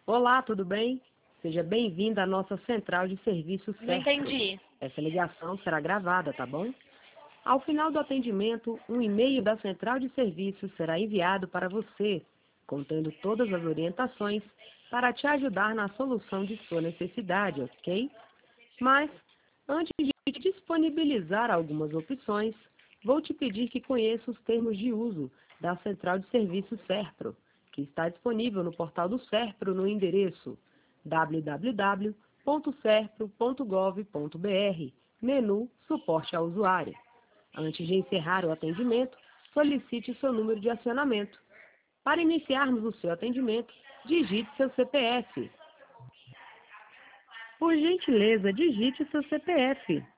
Olá, tudo bem? Seja bem-vindo à nossa central de serviços Não Serpro. entendi. Essa ligação será gravada, tá bom? Ao final do atendimento, um e-mail da central de serviços será enviado para você, contendo todas as orientações para te ajudar na solução de sua necessidade, ok? Mas, antes de te disponibilizar algumas opções, vou te pedir que conheça os termos de uso da central de serviços Serpro, que está disponível no portal do Serpro no endereço www.serpro.gov.br, menu Suporte ao Usuário. Antes de encerrar o atendimento, solicite seu número de acionamento. Para iniciarmos o seu atendimento, digite seu CPF. Por gentileza, digite seu CPF.